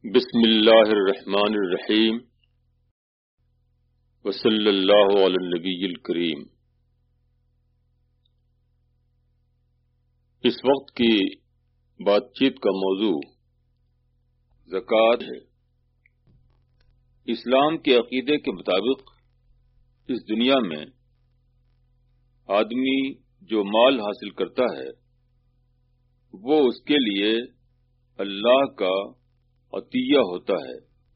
بسم اللہ الرحمن الرحیم وصلی اللہ علی النبی الکریم۔ اس وقت کی بات چیت کا موضوع زکوٰۃ ہے۔ اسلام کے عقیدے کے مطابق اس دنیا میں آدمی جو مال حاصل کرتا ہے وہ اس کے لیے اللہ کا عطیہ ہوتا ہے۔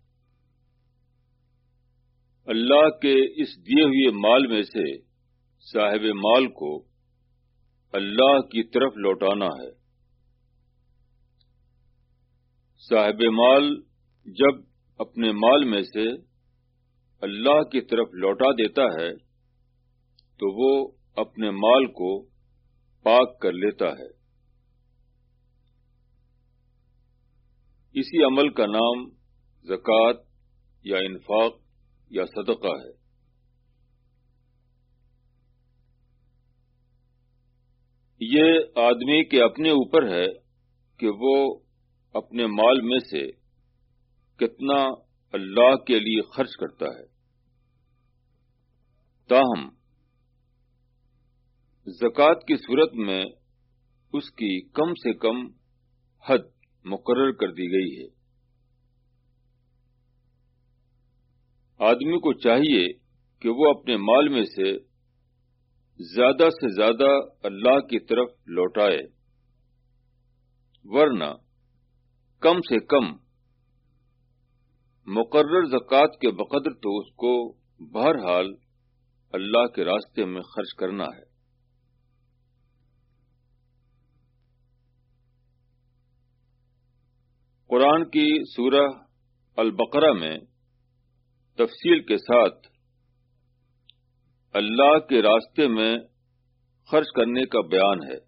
اللہ کے اس دیے ہوئے مال میں سے صاحب مال کو اللہ کی طرف لوٹانا ہے۔ صاحب مال جب اپنے مال میں سے اللہ کی طرف لوٹا دیتا ہے تو وہ اپنے مال کو پاک کر لیتا ہے۔ اسی عمل کا نام زکوٰۃ یا انفاق یا صدقہ ہے۔ یہ آدمی کے اپنے اوپر ہے کہ وہ اپنے مال میں سے کتنا اللہ کے لیے خرچ کرتا ہے۔ تاہم زکوٰۃ کی صورت میں اس کی کم سے کم حد مقرر کر دی گئی ہے۔ آدمی کو چاہیے کہ وہ اپنے مال میں سے زیادہ اللہ کی طرف لوٹائے، ورنہ کم سے کم مقرر زکوٰۃ کے بقدر تو اس کو بہرحال اللہ کے راستے میں خرچ کرنا ہے۔ قرآن کی سورہ البقرہ میں تفصیل کے ساتھ اللہ کے راستے میں خرچ کرنے کا بیان ہے۔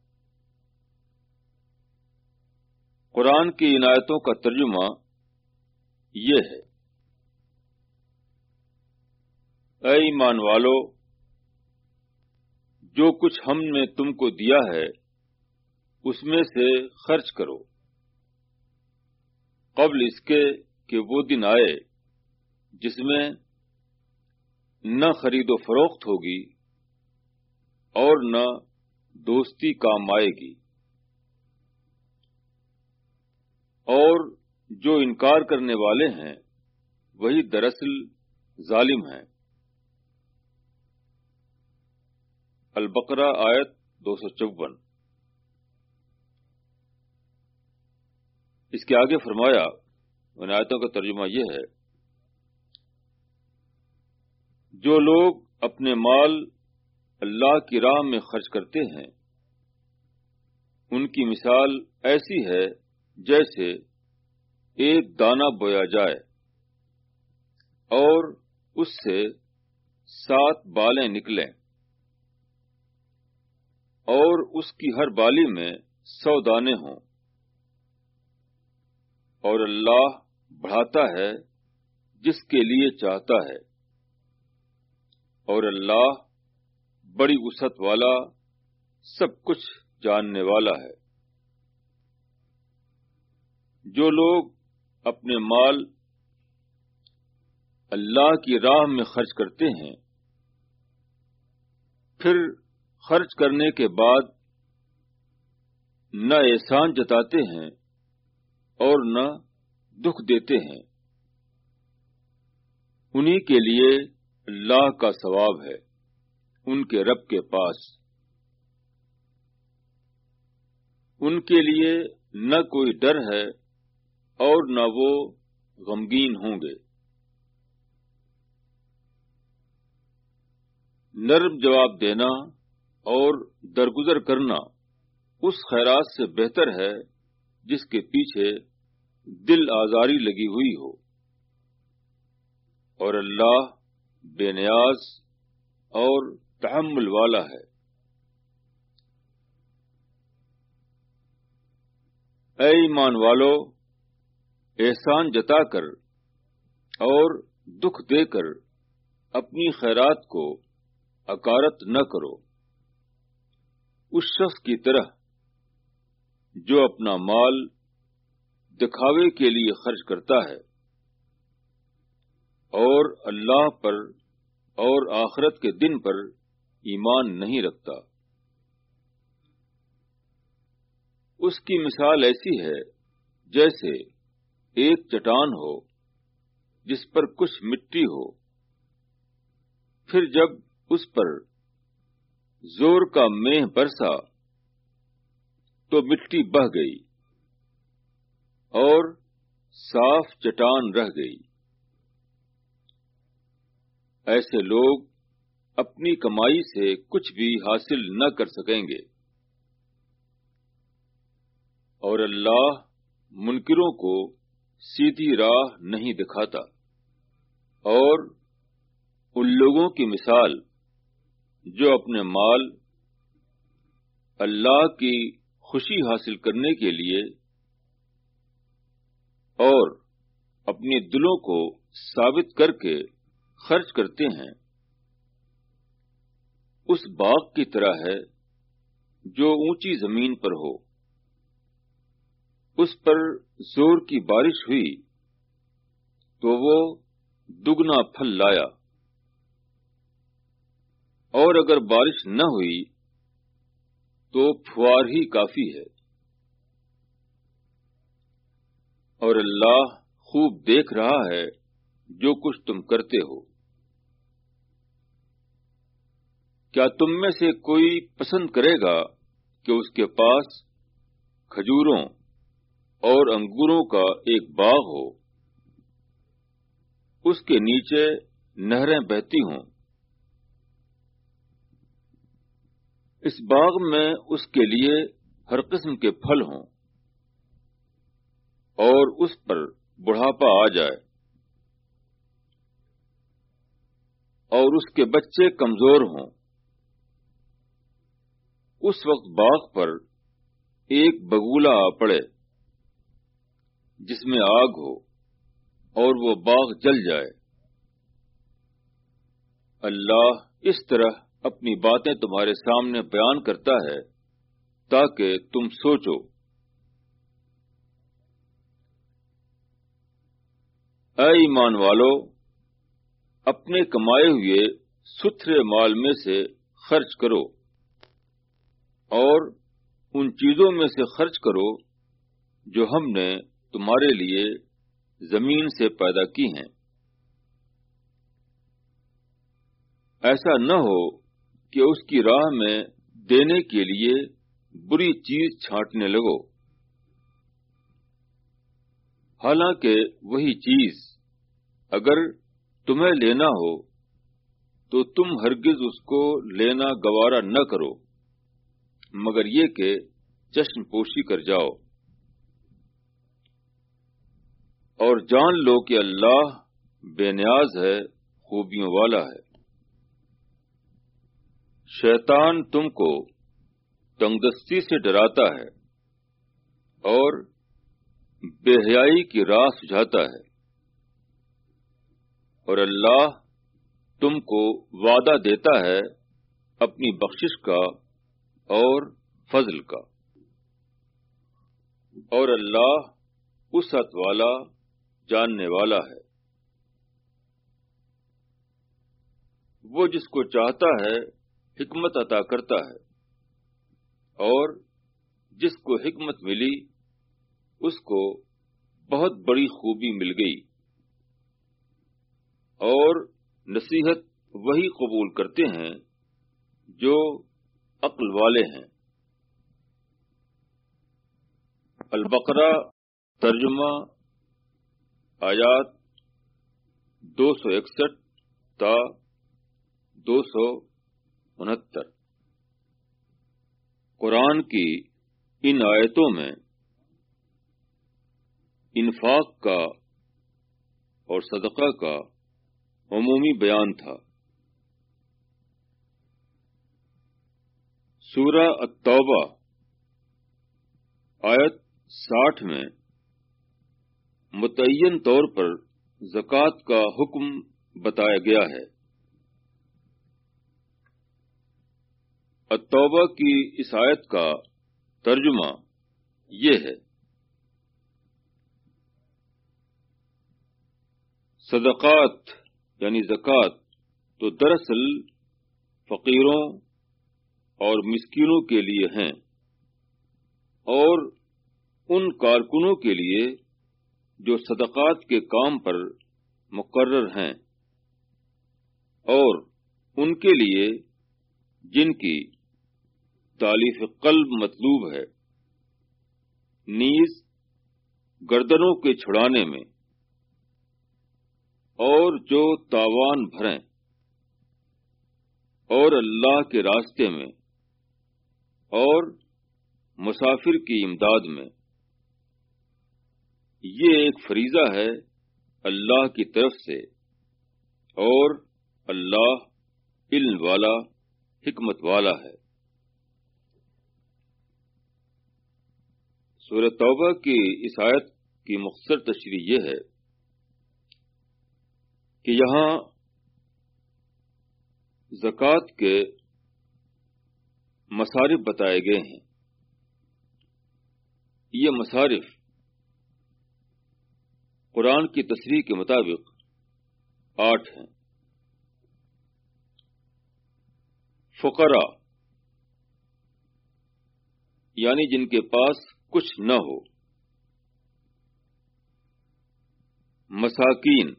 قرآن کی ان آیتوں کا ترجمہ یہ ہے: اے ایمان والو، جو کچھ ہم نے تم کو دیا ہے اس میں سے خرچ کرو، قبل اس کے کہ وہ دن آئے جس میں نہ خرید و فروخت ہوگی اور نہ دوستی کام آئے گی، اور جو انکار کرنے والے ہیں وہی دراصل ظالم ہیں۔ البقرہ آیت 254۔ اس کے آگے فرمایا، ان آیتوں کا ترجمہ یہ ہے: جو لوگ اپنے مال اللہ کی راہ میں خرچ کرتے ہیں ان کی مثال ایسی ہے جیسے ایک دانہ بویا جائے اور اس سے 7 بالیں نکلیں اور اس کی ہر بالی میں 100 دانے ہوں، اور اللہ بڑھاتا ہے جس کے لیے چاہتا ہے، اور اللہ بڑی وسعت والا، سب کچھ جاننے والا ہے۔ جو لوگ اپنے مال اللہ کی راہ میں خرچ کرتے ہیں پھر خرچ کرنے کے بعد نہ احسان جتاتے ہیں اور نہ دکھ دیتے ہیں، انہی کے لیے اللہ کا ثواب ہے ان کے رب کے پاس۔ ان کے لیے نہ کوئی ڈر ہے اور نہ وہ غمگین ہوں گے۔ نرم جواب دینا اور درگزر کرنا اس خیرات سے بہتر ہے جس کے پیچھے دل آزاری لگی ہوئی ہو، اور اللہ بے نیاز اور تحمل والا ہے۔ اے ایمان والو، احسان جتا کر اور دکھ دے کر اپنی خیرات کو اکارت نہ کرو، اس شخص کی طرح جو اپنا مال دکھاوے کے لیے خرچ کرتا ہے اور اللہ پر اور آخرت کے دن پر ایمان نہیں رکھتا، اس کی مثال ایسی ہے جیسے ایک چٹان ہو جس پر کچھ مٹی ہو، پھر جب اس پر زور کا مینہ برسا تو مٹی بہہ گئی اور صاف چٹان رہ گئی۔ ایسے لوگ اپنی کمائی سے کچھ بھی حاصل نہ کر سکیں گے، اور اللہ منکروں کو سیدھی راہ نہیں دکھاتا، اور ان لوگوں کی مثال جو اپنے مال اللہ کی خوشی حاصل کرنے کے لیے اور اپنے دلوں کو ثابت کر کے خرچ کرتے ہیں، اس باغ کی طرح ہے جو اونچی زمین پر ہو، اس پر زور کی بارش ہوئی تو وہ دگنا پھل لایا، اور اگر بارش نہ ہوئی تو پھوار ہی کافی ہے۔ اور اللہ خوب دیکھ رہا ہے جو کچھ تم کرتے ہو۔ کیا تم میں سے کوئی پسند کرے گا کہ اس کے پاس کھجوروں اور انگوروں کا ایک باغ ہو، اس کے نیچے نہریں بہتی ہوں، اس باغ میں اس کے لیے ہر قسم کے پھل ہوں، اور اس پر بڑھاپا آ جائے اور اس کے بچے کمزور ہوں، اس وقت باغ پر ایک بگولا آ پڑے جس میں آگ ہو اور وہ باغ جل جائے۔ اللہ اس طرح اپنی باتیں تمہارے سامنے بیان کرتا ہے تاکہ تم سوچو۔ اے ایمان والو، اپنے کمائے ہوئے ستھرے مال میں سے خرچ کرو، اور ان چیزوں میں سے خرچ کرو جو ہم نے تمہارے لیے زمین سے پیدا کی ہیں۔ ایسا نہ ہو کہ اس کی راہ میں دینے کے لیے بری چیز چھانٹنے لگو، حالانکہ وہی چیز اگر تمہیں لینا ہو تو تم ہرگز اس کو لینا گوارا نہ کرو، مگر یہ کہ چشم پوشی کر جاؤ، اور جان لو کہ اللہ بے نیاز ہے، خوبیوں والا ہے۔ شیطان تم کو تنگدستی سے ڈراتا ہے اور بے حیائی کی راہ سجھاتا ہے، اور اللہ تم کو وعدہ دیتا ہے اپنی بخشش کا اور فضل کا، اور اللہ وسعت والا، جاننے والا ہے۔ وہ جس کو چاہتا ہے حکمت عطا کرتا ہے، اور جس کو حکمت ملی اس کو بہت بڑی خوبی مل گئی، اور نصیحت وہی قبول کرتے ہیں جو عقل والے ہیں۔ البقرہ ترجمہ آیات 261 تا 269۔ قرآن کی ان آیتوں میں انفاق کا اور صدقہ کا عمومی بیان تھا۔ سورہ التوبہ آیت 60 میں متعین طور پر زکوٰۃ کا حکم بتایا گیا ہے۔ التوبہ کی اس آیت کا ترجمہ یہ ہے صدقات یعنی زکوٰۃ تو دراصل فقیروں اور مسکینوں کے لیے ہیں اور ان کارکنوں کے لیے جو صدقات کے کام پر مقرر ہیں اور ان کے لیے جن کی تالیف قلب مطلوب ہے، نیز گردنوں کے چھڑانے میں، اور جو تاوان بھریں اور اللہ کے راستے میں اور مسافر کی امداد میں۔ یہ ایک فریضہ ہے اللہ کی طرف سے، اور اللہ علم والا، حکمت والا ہے۔ سورہ توبہ کی اس آیت کی مختصر تشریح یہ ہے کہ یہاں زکوٰۃ کے مصارف بتائے گئے ہیں۔ یہ مصارف قرآن کی تصریح کے مطابق 8 ہیں۔ فقراء یعنی جن کے پاس کچھ نہ ہو، مساکین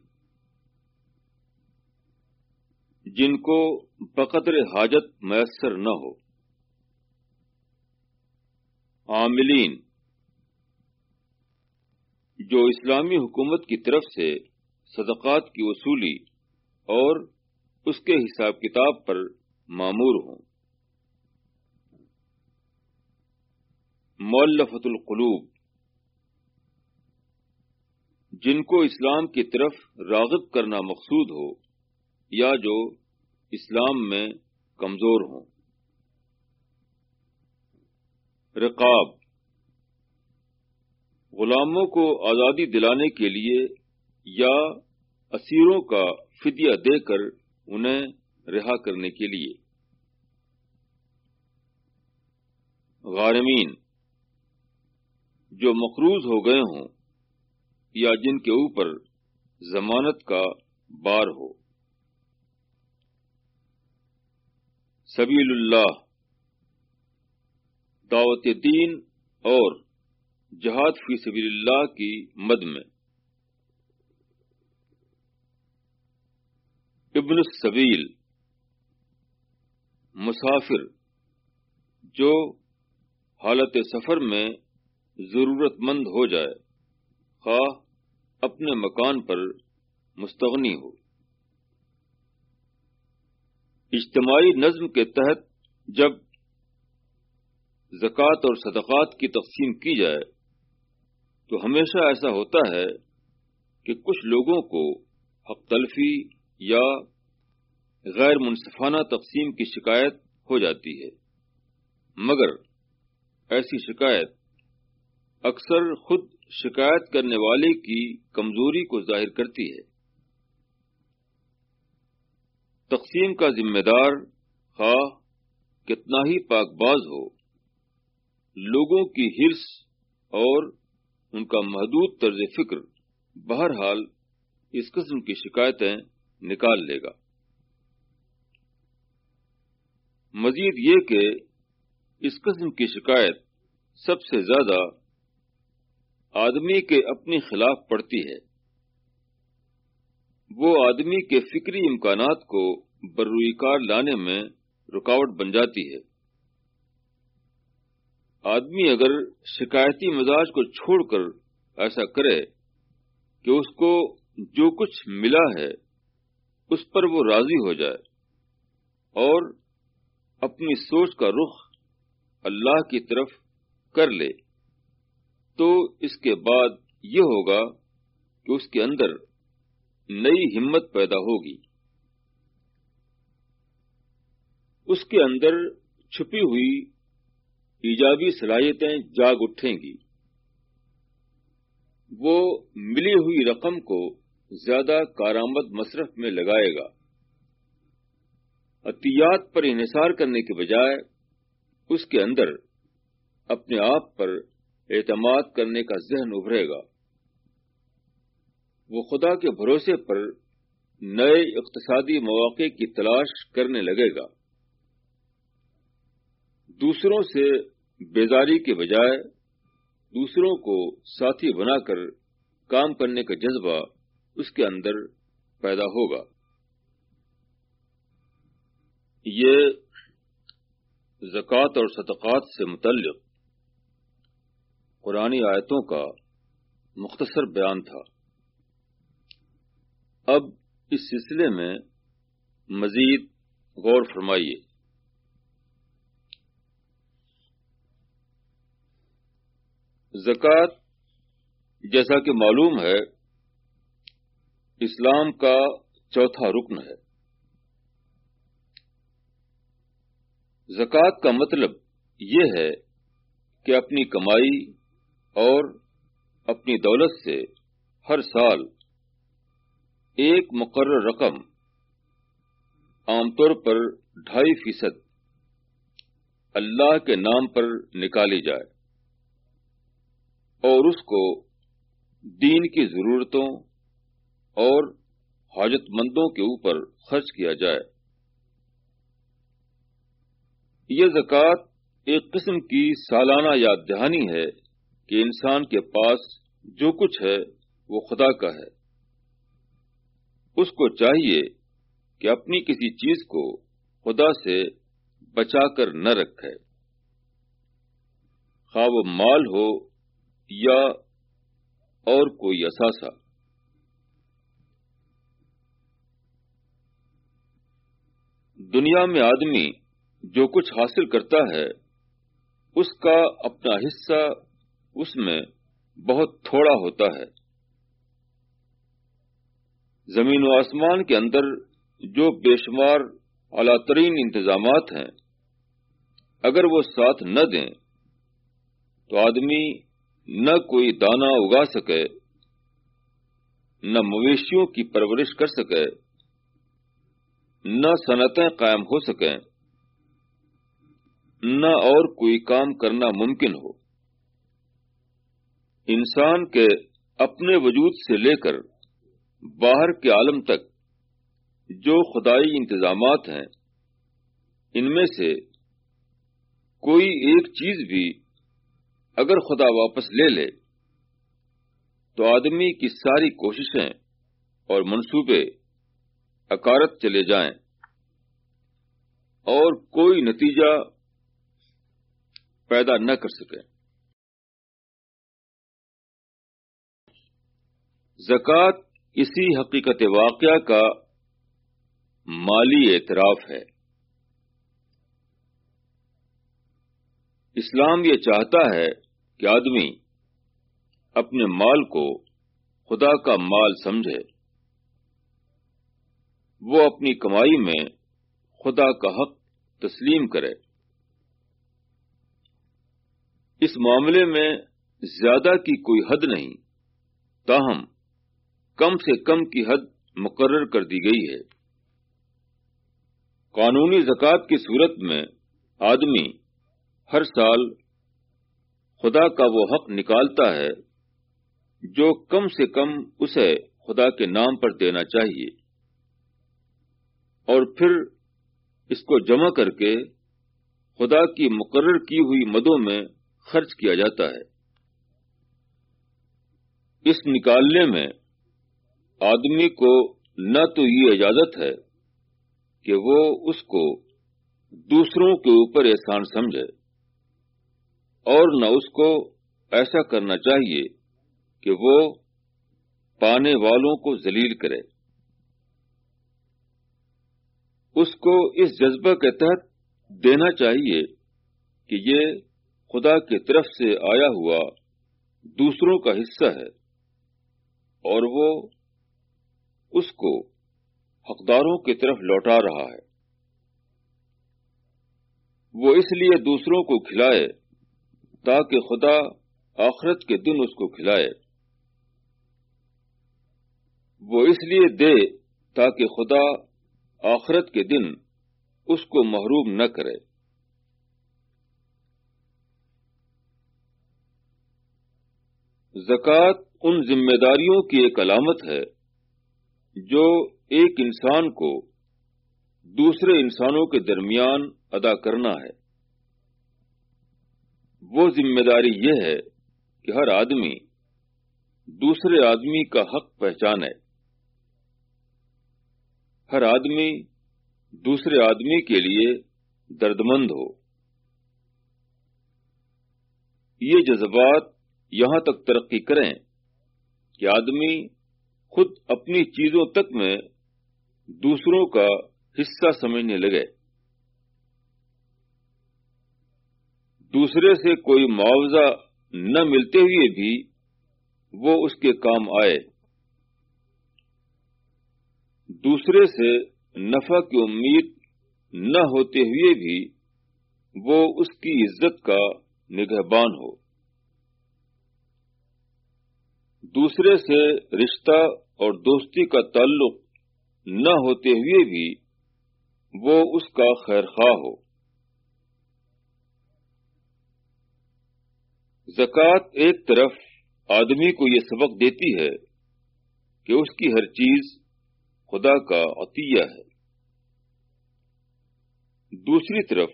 جن کو بقدر حاجت میسر نہ ہو، عاملین جو اسلامی حکومت کی طرف سے صدقات کی وصولی اور اس کے حساب کتاب پر مامور ہوں، مؤلفۃ القلوب جن کو اسلام کی طرف راغب کرنا مقصود ہو یا جو اسلام میں کمزور ہوں، رقاب غلاموں کو آزادی دلانے کے لیے یا اسیروں کا فدیہ دے کر انہیں رہا کرنے کے لیے، غارمین جو مقروض ہو گئے ہوں یا جن کے اوپر ضمانت کا بار ہو، سبیل اللہ دعوت دین اور جہاد فی سبیل اللہ کی مد میں، ابن السبیل مسافر جو حالت سفر میں ضرورت مند ہو جائے، خواہ اپنے مکان پر مستغنی ہو۔ اجتماعی نظم کے تحت جب زکوٰۃ اور صدقات کی تقسیم کی جائے تو ہمیشہ ایسا ہوتا ہے کہ کچھ لوگوں کو حق تلفی یا غیر منصفانہ تقسیم کی شکایت ہو جاتی ہے، مگر ایسی شکایت اکثر خود شکایت کرنے والے کی کمزوری کو ظاہر کرتی ہے۔ تقسیم کا ذمہ دار خواہ کتنا ہی پاک باز ہو، لوگوں کی حرص اور ان کا محدود طرز فکر بہرحال اس قسم کی شکایتیں نکال لے گا۔ مزید یہ کہ اس قسم کی شکایت سب سے زیادہ آدمی کے اپنے خلاف پڑتی ہے، وہ آدمی کے فکری امکانات کو بروئے کار لانے میں رکاوٹ بن جاتی ہے۔ آدمی اگر شکایتی مزاج کو چھوڑ کر ایسا کرے کہ اس کو جو کچھ ملا ہے اس پر وہ راضی ہو جائے اور اپنی سوچ کا رخ اللہ کی طرف کر لے، تو اس کے بعد یہ ہوگا کہ اس کے اندر نئی ہمت پیدا ہوگی، اس کے اندر چھپی ہوئی ایجابی صلاحیتیں جاگ اٹھیں گی، وہ ملی ہوئی رقم کو زیادہ کارآمد مصرف میں لگائے گا، عطیات پر انحصار کرنے کے بجائے اس کے اندر اپنے آپ پر اعتماد کرنے کا ذہن ابھرے گا، وہ خدا کے بھروسے پر نئے اقتصادی مواقع کی تلاش کرنے لگے گا. دوسروں سے بیزاری کے بجائے دوسروں کو ساتھی بنا کر کام کرنے کا جذبہ اس کے اندر پیدا ہوگا. یہ زکوٰۃ اور صدقات سے متعلق قرآنی آیتوں کا مختصر بیان تھا. اب اس سلسلے میں مزید غور فرمائیے. زکوٰۃ جیسا کہ معلوم ہے اسلام کا چوتھا رکن ہے. زکوٰۃ کا مطلب یہ ہے کہ اپنی کمائی اور اپنی دولت سے ہر سال ایک مقرر رقم، عام طور پر 2.5%، اللہ کے نام پر نکالی جائے اور اس کو دین کی ضرورتوں اور حاجت مندوں کے اوپر خرچ کیا جائے. یہ زکوٰۃ ایک قسم کی سالانہ یاد دہانی ہے کہ انسان کے پاس جو کچھ ہے وہ خدا کا ہے. اس کو چاہیے کہ اپنی کسی چیز کو خدا سے بچا کر نہ رکھے، خواہ وہ مال ہو یا اور کوئی اثاثہ. دنیا میں آدمی جو کچھ حاصل کرتا ہے اس کا اپنا حصہ اس میں بہت تھوڑا ہوتا ہے. زمین و آسمان کے اندر جو بے شمار اعلیٰ ترین انتظامات ہیں، اگر وہ ساتھ نہ دیں تو آدمی نہ کوئی دانہ اگا سکے، نہ مویشیوں کی پرورش کر سکے، نہ صنعتیں قائم ہو سکیں، نہ اور کوئی کام کرنا ممکن ہو. انسان کے اپنے وجود سے لے کر باہر کے عالم تک جو خدائی انتظامات ہیں، ان میں سے کوئی ایک چیز بھی اگر خدا واپس لے لے تو آدمی کی ساری کوششیں اور منصوبے اکارت چلے جائیں اور کوئی نتیجہ پیدا نہ کر سکے. زکوٰۃ اسی حقیقت واقعہ کا مالی اعتراف ہے. اسلام یہ چاہتا ہے کہ آدمی اپنے مال کو خدا کا مال سمجھے، وہ اپنی کمائی میں خدا کا حق تسلیم کرے. اس معاملے میں زیادہ کی کوئی حد نہیں، تاہم کم سے کم کی حد مقرر کر دی گئی ہے. قانونی زکوٰۃ کی صورت میں آدمی ہر سال خدا کا وہ حق نکالتا ہے جو کم سے کم اسے خدا کے نام پر دینا چاہیے، اور پھر اس کو جمع کر کے خدا کی مقرر کی ہوئی مدوں میں خرچ کیا جاتا ہے. اس نکالنے میں آدمی کو نہ تو یہ اجازت ہے کہ وہ اس کو دوسروں کے اوپر احسان سمجھے، اور نہ اس کو ایسا کرنا چاہیے کہ وہ پانے والوں کو ذلیل کرے. اس کو اس جذبہ کے تحت دینا چاہیے کہ یہ خدا کی طرف سے آیا ہوا دوسروں کا حصہ ہے اور وہ اس کو حقداروں کی طرف لوٹا رہا ہے. وہ اس لیے دوسروں کو کھلائے تاکہ خدا آخرت کے دن اس کو کھلائے. وہ اس لیے دے تاکہ خدا آخرت کے دن اس کو محروم نہ کرے. زکوٰۃ ان ذمہ داریوں کی ایک علامت ہے جو ایک انسان کو دوسرے انسانوں کے درمیان ادا کرنا ہے۔ وہ ذمہ داری یہ ہے کہ ہر آدمی دوسرے آدمی کا حق پہچانے، ہر آدمی دوسرے آدمی کے لیے دردمند ہو۔ یہ جذبات یہاں تک ترقی کریں کہ آدمی خود اپنی چیزوں تک میں دوسروں کا حصہ سمجھنے لگے، دوسرے سے کوئی معاوضہ نہ ملتے ہوئے بھی وہ اس کے کام آئے، دوسرے سے نفع کی امید نہ ہوتے ہوئے بھی وہ اس کی عزت کا نگہبان ہو، دوسرے سے رشتہ اور دوستی کا تعلق نہ ہوتے ہوئے بھی وہ اس کا خیر خواہ ہو۔ زکوٰۃ ایک طرف آدمی کو یہ سبق دیتی ہے کہ اس کی ہر چیز خدا کا عطیہ ہے، دوسری طرف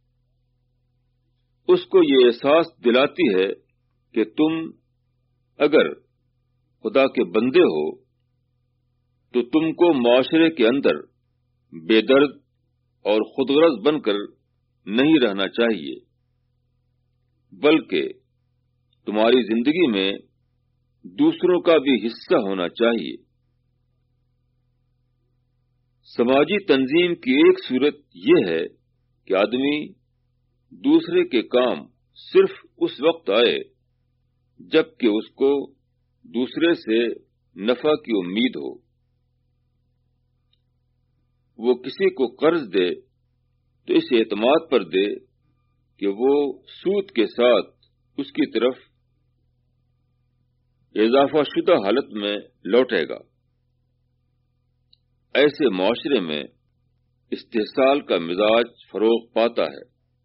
اس کو یہ احساس دلاتی ہے کہ تم اگر خدا کے بندے ہو تو تم کو معاشرے کے اندر بے درد اور خودغرض بن کر نہیں رہنا چاہیے، بلکہ تمہاری زندگی میں دوسروں کا بھی حصہ ہونا چاہیے۔ سماجی تنظیم کی ایک صورت یہ ہے کہ آدمی دوسرے کے کام صرف اس وقت آئے جب کہ اس کو دوسرے سے نفع کی امید ہو۔ وہ کسی کو قرض دے تو اس اعتماد پر دے کہ وہ سود کے ساتھ اس کی طرف اضافہ شدہ حالت میں لوٹے گا۔ ایسے معاشرے میں استحصال کا مزاج فروغ پاتا ہے،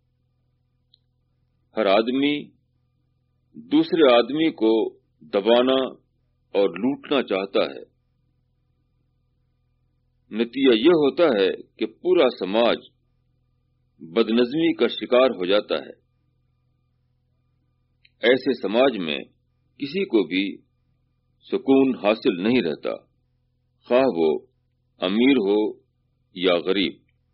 ہر آدمی دوسرے آدمی کو دبانا اور لوٹنا چاہتا ہے، نتیجہ یہ ہوتا ہے کہ پورا سماج بدنظمی کا شکار ہو جاتا ہے۔ ایسے سماج میں کسی کو بھی سکون حاصل نہیں رہتا، خواہ وہ امیر ہو یا غریب۔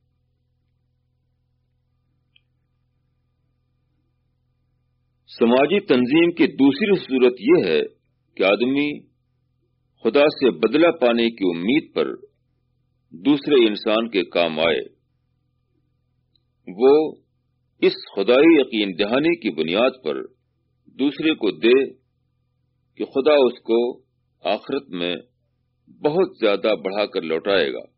سماجی تنظیم کی دوسری صورت یہ ہے کہ آدمی خدا سے بدلہ پانے کی امید پر دوسرے انسان کے کام آئے، وہ اس خدائی یقین دہانی کی بنیاد پر دوسرے کو دے کہ خدا اس کو آخرت میں بہت زیادہ بڑھا کر لوٹائے گا۔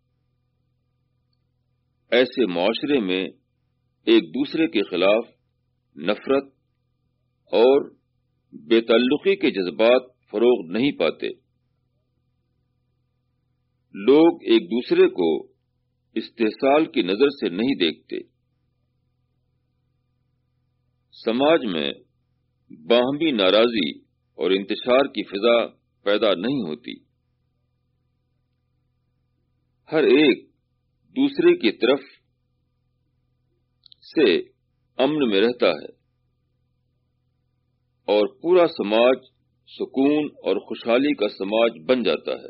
ایسے معاشرے میں ایک دوسرے کے خلاف نفرت اور بے تعلقی کے جذبات فروغ نہیں پاتے، لوگ ایک دوسرے کو استحصال کی نظر سے نہیں دیکھتے، سماج میں باہمی ناراضی اور انتشار کی فضا پیدا نہیں ہوتی، ہر ایک دوسرے کی طرف سے امن میں رہتا ہے اور پورا سماج سکون اور خوشحالی کا سماج بن جاتا ہے۔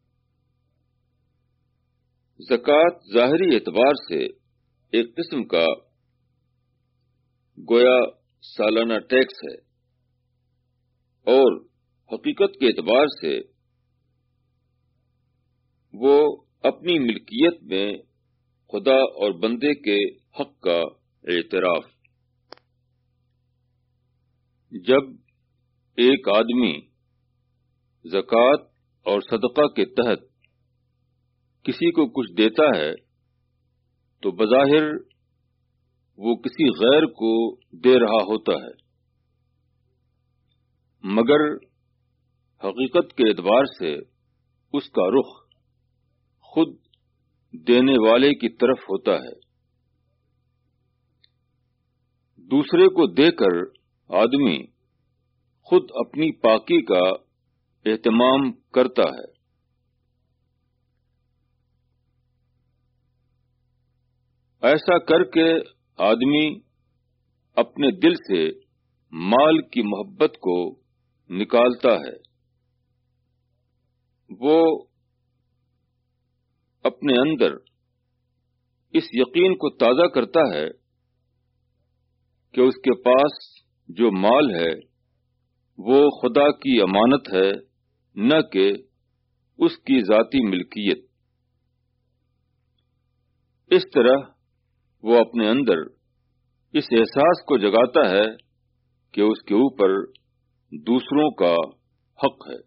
زکوٰۃ ظاہری اعتبار سے ایک قسم کا گویا سالانہ ٹیکس ہے، اور حقیقت کے اعتبار سے وہ اپنی ملکیت میں خدا اور بندے کے حق کا اعتراف۔ جب ایک آدمی زکوٰۃ اور صدقہ کے تحت کسی کو کچھ دیتا ہے تو بظاہر وہ کسی غیر کو دے رہا ہوتا ہے، مگر حقیقت کے اعتبار سے اس کا رخ خود دینے والے کی طرف ہوتا ہے۔ دوسرے کو دے کر آدمی خود اپنی پاکی کا اہتمام کرتا ہے۔ ایسا کر کے آدمی اپنے دل سے مال کی محبت کو نکالتا ہے۔ وہ اپنے اندر اس یقین کو تازہ کرتا ہے کہ اس کے پاس جو مال ہے وہ خدا کی امانت ہے، نہ کہ اس کی ذاتی ملکیت۔ اس طرح وہ اپنے اندر اس احساس کو جگاتا ہے کہ اس کے اوپر دوسروں کا حق ہے۔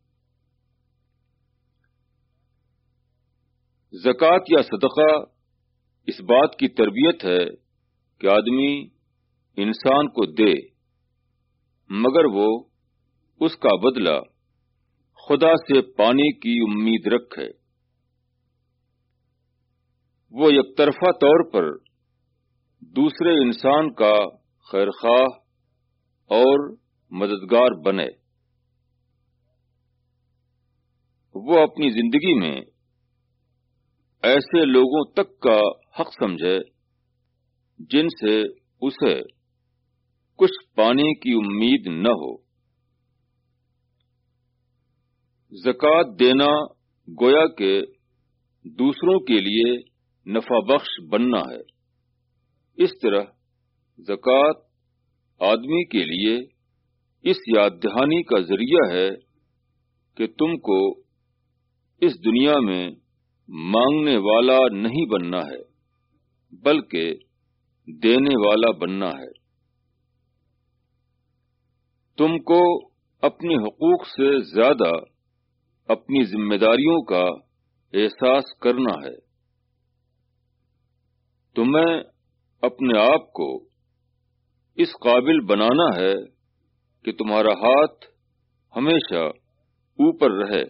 زکوٰۃ یا صدقہ اس بات کی تربیت ہے کہ آدمی انسان کو دے، مگر وہ اس کا بدلہ خدا سے پانے کی امید رکھے۔ وہ یک طرفہ طور پر دوسرے انسان کا خیرخواہ اور مددگار بنے۔ وہ اپنی زندگی میں ایسے لوگوں تک کا حق سمجھے جن سے اسے کچھ پانے کی امید نہ ہو۔ زکوٰۃ دینا گویا کہ دوسروں کے لیے نفع بخش بننا ہے۔ اس طرح زکوٰۃ آدمی کے لیے اس یاد دہانی کا ذریعہ ہے کہ تم کو اس دنیا میں مانگنے والا نہیں بننا ہے، بلکہ دینے والا بننا ہے۔ تم کو اپنے حقوق سے زیادہ اپنی ذمہ داریوں کا احساس کرنا ہے۔ تمہیں اپنے آپ کو اس قابل بنانا ہے کہ تمہارا ہاتھ ہمیشہ اوپر رہے،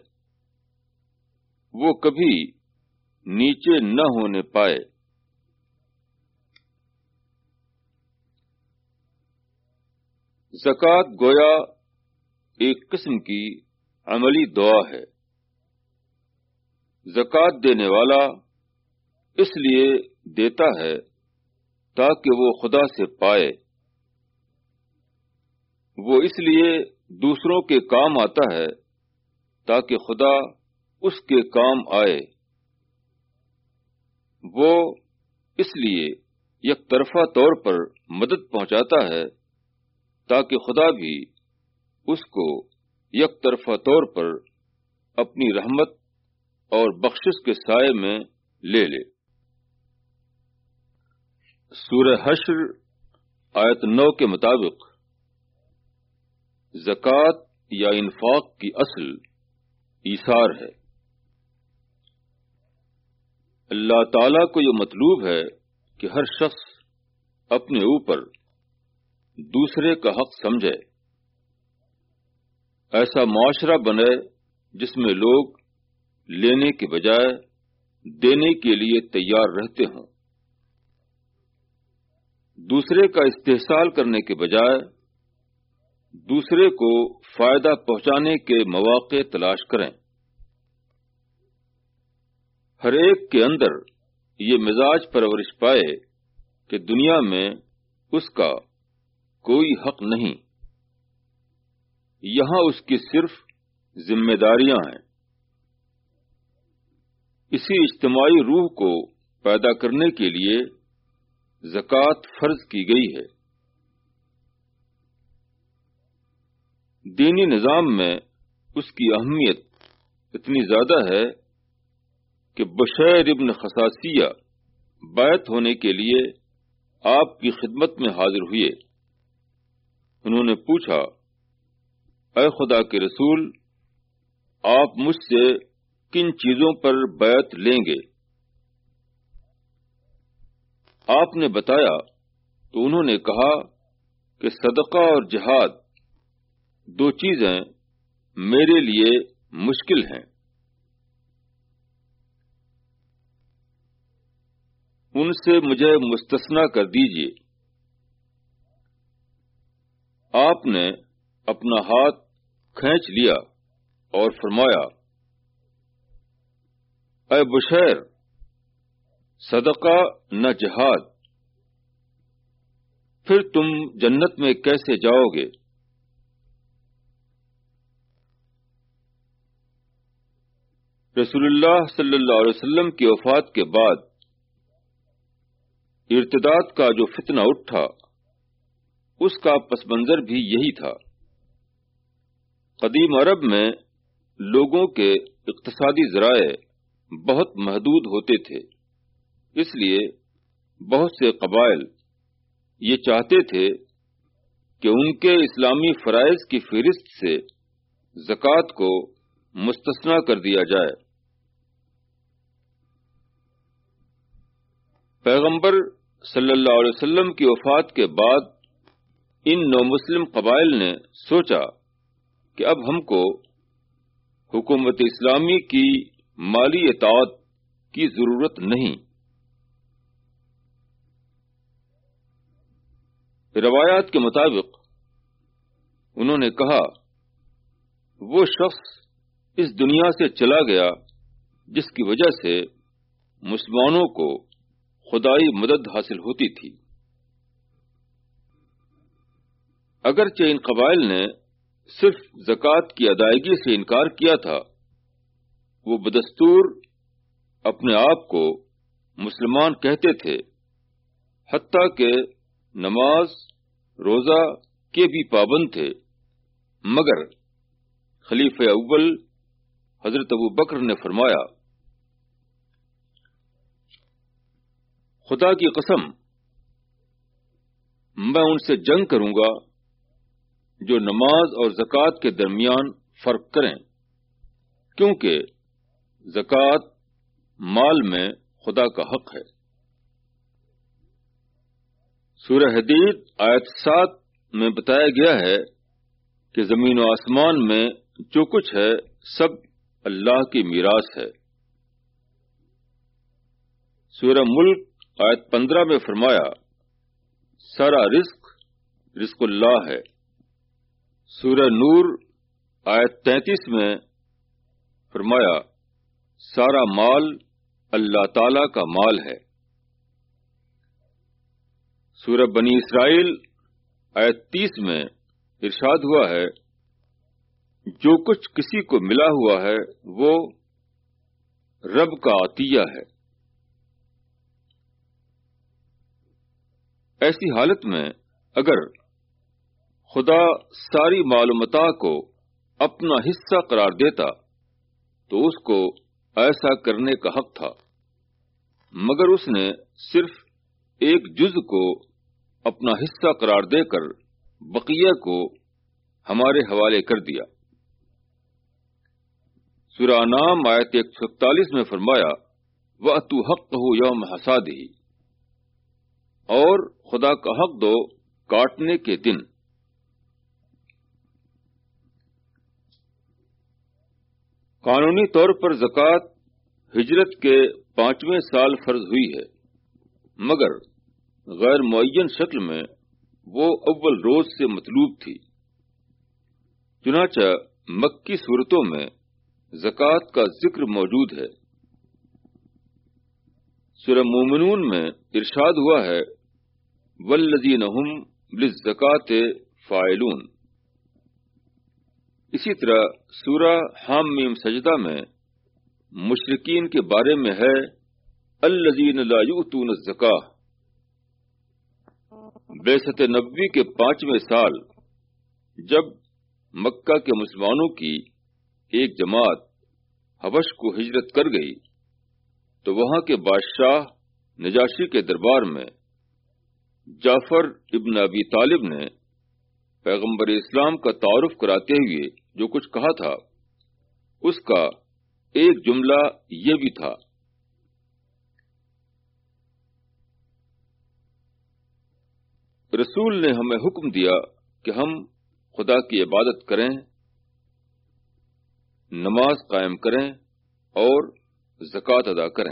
وہ کبھی نیچے نہ ہونے پائے۔ زکوٰۃ گویا ایک قسم کی عملی دعا ہے۔ زکوٰۃ دینے والا اس لیے دیتا ہے تاکہ وہ خدا سے پائے۔ وہ اس لیے دوسروں کے کام آتا ہے تاکہ خدا اس کے کام آئے۔ وہ اس لیے یک طرفہ طور پر مدد پہنچاتا ہے تاکہ خدا بھی اس کو یک طرفہ طور پر اپنی رحمت اور بخشش کے سائے میں لے لے۔ سورہ حشر آیت 9 کے مطابق زکوٰۃ یا انفاق کی اصل ایثار ہے۔ اللہ تعالیٰ کو یہ مطلوب ہے کہ ہر شخص اپنے اوپر دوسرے کا حق سمجھے۔ ایسا معاشرہ بنے جس میں لوگ لینے کے بجائے دینے کے لیے تیار رہتے ہوں، دوسرے کا استحصال کرنے کے بجائے دوسرے کو فائدہ پہنچانے کے مواقع تلاش کریں۔ ہر ایک کے اندر یہ مزاج پرورش پائے کہ دنیا میں اس کا کوئی حق نہیں، یہاں اس کی صرف ذمہ داریاں ہیں۔ اسی اجتماعی روح کو پیدا کرنے کے لیے زکوٰۃ فرض کی گئی ہے۔ دینی نظام میں اس کی اہمیت اتنی زیادہ ہے کہ بشیر ابن خصاصیہ بیعت ہونے کے لیے آپ کی خدمت میں حاضر ہوئے۔ انہوں نے پوچھا، اے خدا کے رسول، آپ مجھ سے کن چیزوں پر بیعت لیں گے؟ آپ نے بتایا تو انہوں نے کہا کہ صدقہ اور جہاد دو چیزیں میرے لیے مشکل ہیں۔ ان سے مجھے مستثنی کر دیجیے۔ آپ نے اپنا ہاتھ کھینچ لیا اور فرمایا، اے بشیر، صدقہ نہ جہاد، پھر تم جنت میں کیسے جاؤ گے؟ رسول اللہ صلی اللہ علیہ وسلم کی وفات کے بعد ارتداد کا جو فتنہ اٹھا، اس کا پس منظر بھی یہی تھا۔ قدیم عرب میں لوگوں کے اقتصادی ذرائع بہت محدود ہوتے تھے، اس لیے بہت سے قبائل یہ چاہتے تھے کہ ان کے اسلامی فرائض کی فہرست سے زکوٰۃ کو مستثنی کر دیا جائے۔ پیغمبر صلی اللہ علیہ وسلم کی وفات کے بعد ان نومسلم قبائل نے سوچا کہ اب ہم کو حکومت اسلامی کی مالی اطاعت کی ضرورت نہیں۔ روایات کے مطابق انہوں نے کہا، وہ شخص اس دنیا سے چلا گیا جس کی وجہ سے مسلمانوں کو خدائی مدد حاصل ہوتی تھی۔ اگرچہ ان قبائل نے صرف زکوٰۃ کی ادائیگی سے انکار کیا تھا، وہ بدستور اپنے آپ کو مسلمان کہتے تھے، حتیٰ کہ نماز روزہ کے بھی پابند تھے، مگر خلیفہ اول حضرت ابو بکر نے فرمایا، خدا کی قسم، میں ان سے جنگ کروں گا جو نماز اور زکوٰۃ کے درمیان فرق کریں، کیونکہ زکوٰۃ مال میں خدا کا حق ہے۔ سورہ حدید آیت 7 میں بتایا گیا ہے کہ زمین و آسمان میں جو کچھ ہے سب اللہ کی میراث ہے۔ سورہ ملک آیت 15 میں فرمایا، سارا رزق اللہ ہے۔ سورہ نور آیت 33 میں فرمایا، سارا مال اللہ تعالی کا مال ہے۔ سورہ بنی اسرائیل آیت 30 میں ارشاد ہوا ہے، جو کچھ کسی کو ملا ہوا ہے وہ رب کا عطیہ ہے۔ ایسی حالت میں اگر خدا ساری معلومات کو اپنا حصہ قرار دیتا تو اس کو ایسا کرنے کا حق تھا، مگر اس نے صرف ایک جز کو اپنا حصہ قرار دے کر بقیہ کو ہمارے حوالے کر دیا۔ سورہ انعام آیت 141 میں فرمایا، وَأْتُوا حَقَّهُ يَوْمَ حَصَادِهِ، اور خدا کا حق دو کاٹنے کے دن۔ قانونی طور پر زکوٰۃ ہجرت کے 5ویں سال فرض ہوئی ہے، مگر غیر معین شکل میں وہ اول روز سے مطلوب تھی۔ چنانچہ مکی صورتوں میں زکوٰۃ کا ذکر موجود ہے۔ سورہ مومنون میں ارشاد ہوا ہے، والذین هم للزکاۃ فاعلون۔ اسی طرح سورہ حامیم سجدہ میں مشرکین کے بارے میں ہے، الذین لا یؤتون الزکاۃ۔ بعثت نبوی کے 5ویں سال جب مکہ کے مسلمانوں کی ایک جماعت حبش کو ہجرت کر گئی تو وہاں کے بادشاہ نجاشی کے دربار میں جعفر ابن ابی طالب نے پیغمبر اسلام کا تعارف کراتے ہوئے جو کچھ کہا تھا، اس کا ایک جملہ یہ بھی تھا، رسول نے ہمیں حکم دیا کہ ہم خدا کی عبادت کریں، نماز قائم کریں اور زکوٰۃ ادا کریں۔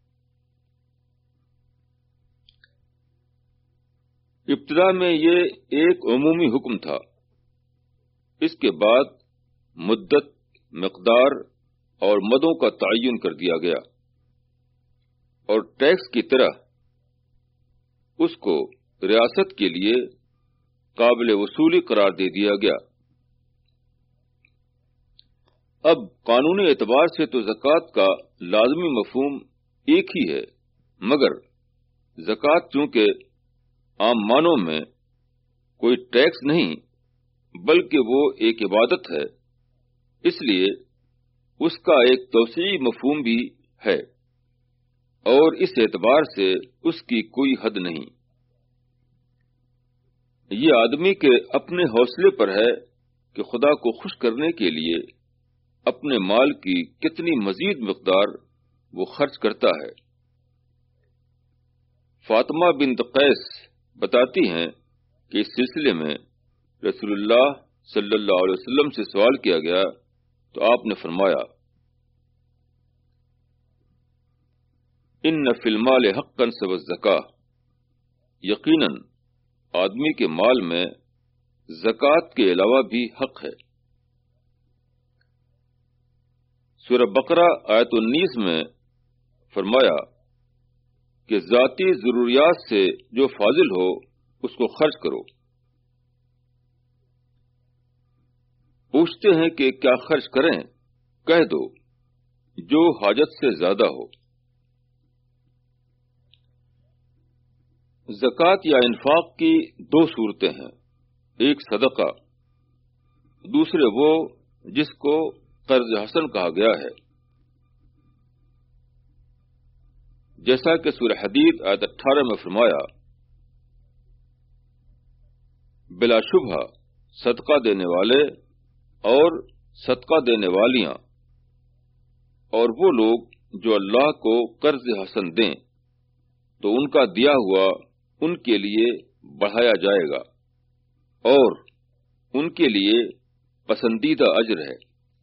ابتدا میں یہ ایک عمومی حکم تھا، اس کے بعد مدت مقدار اور مدوں کا تعین کر دیا گیا اور ٹیکس کی طرح اس کو ریاست کے لیے قابل وصولی قرار دے دیا گیا۔ اب قانونی اعتبار سے تو زکوٰۃ کا لازمی مفہوم ایک ہی ہے، مگر زکوٰۃ چونکہ عام معنوں میں کوئی ٹیکس نہیں بلکہ وہ ایک عبادت ہے، اس لیے اس کا ایک توسیعی مفہوم بھی ہے اور اس اعتبار سے اس کی کوئی حد نہیں۔ یہ آدمی کے اپنے حوصلے پر ہے کہ خدا کو خوش کرنے کے لیے اپنے مال کی کتنی مزید مقدار وہ خرچ کرتا ہے۔ فاطمہ بنت قیس بتاتی ہیں کہ اس سلسلے میں رسول اللہ صلی اللہ علیہ وسلم سے سوال کیا گیا تو آپ نے فرمایا، ان فی المال حقا سوى الزکاۃ، یقیناً آدمی کے مال میں زکوٰۃ کے علاوہ بھی حق ہے۔ سورہ بقرہ آیت 19 میں فرمایا کہ ذاتی ضروریات سے جو فاضل ہو اس کو خرچ کرو۔ پوچھتے ہیں کہ کیا خرچ کریں؟ کہہ دو جو حاجت سے زیادہ ہو۔ زکوٰۃ یا انفاق کی دو صورتیں ہیں، ایک صدقہ، دوسرے وہ جس کو قرض حسن کہا گیا ہے، جیسا کہ سورہ حدید آیت 18 میں فرمایا، بلا شبہ صدقہ دینے والے اور صدقہ دینے والیاں اور وہ لوگ جو اللہ کو قرض حسن دیں تو ان کا دیا ہوا ان کے لیے بڑھایا جائے گا اور ان کے لیے پسندیدہ اجر ہے۔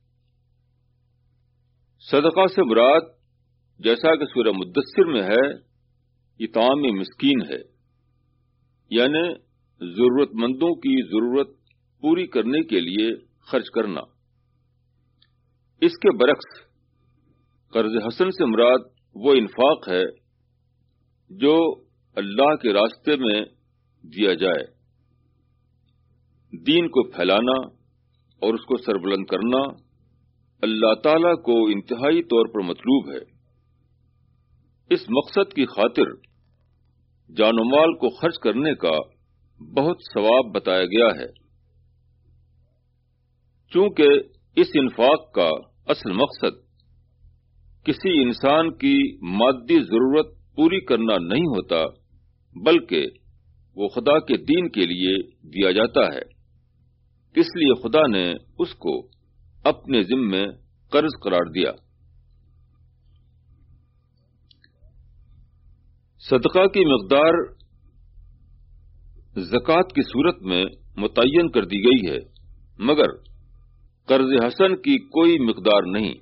صدقہ سے مراد جیسا کہ سورہ مدثر میں ہے، اطعام مسکین ہے، یعنی ضرورت مندوں کی ضرورت پوری کرنے کے لیے خرچ کرنا۔ اس کے برعکس قرض حسن سے مراد وہ انفاق ہے جو اللہ کے راستے میں دیا جائے۔ دین کو پھیلانا اور اس کو سربلند کرنا اللہ تعالی کو انتہائی طور پر مطلوب ہے۔ اس مقصد کی خاطر جان و مال کو خرچ کرنے کا بہت ثواب بتایا گیا ہے۔ چونکہ اس انفاق کا اصل مقصد کسی انسان کی مادی ضرورت پوری کرنا نہیں ہوتا، بلکہ وہ خدا کے دین کے لیے دیا جاتا ہے، اس لیے خدا نے اس کو اپنے ذمے قرض قرار دیا۔ صدقہ کی مقدار زکوٰۃ کی صورت میں متعین کر دی گئی ہے، مگر قرض حسن کی کوئی مقدار نہیں۔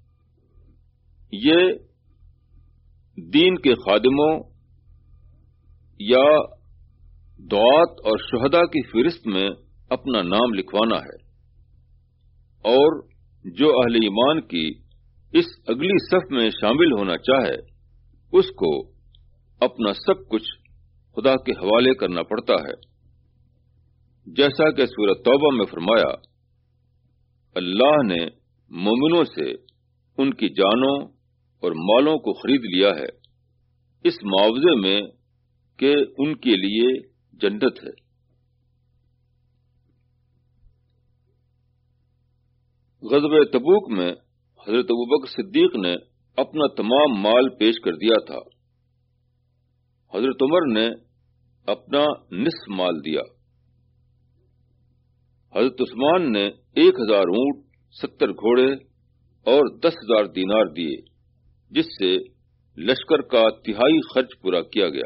یہ دین کے خادموں یا دعات اور شہداء کی فہرست میں اپنا نام لکھوانا ہے، اور جو اہل ایمان کی اس اگلی صف میں شامل ہونا چاہے اس کو اپنا سب کچھ خدا کے حوالے کرنا پڑتا ہے، جیسا کہ سورہ توبہ میں فرمایا، اللہ نے مومنوں سے ان کی جانوں اور مالوں کو خرید لیا ہے اس معاوضے میں کہ ان کے لیے جنت ہے۔ غزوہ تبوک میں حضرت ابوبکر صدیق نے اپنا تمام مال پیش کر دیا تھا، حضرت عمر نے اپنا نصف مال دیا، حضرت عثمان نے 1000 اونٹ، 70 گھوڑے اور 10,000 دینار دیے، جس سے لشکر کا تہائی خرچ پورا کیا گیا۔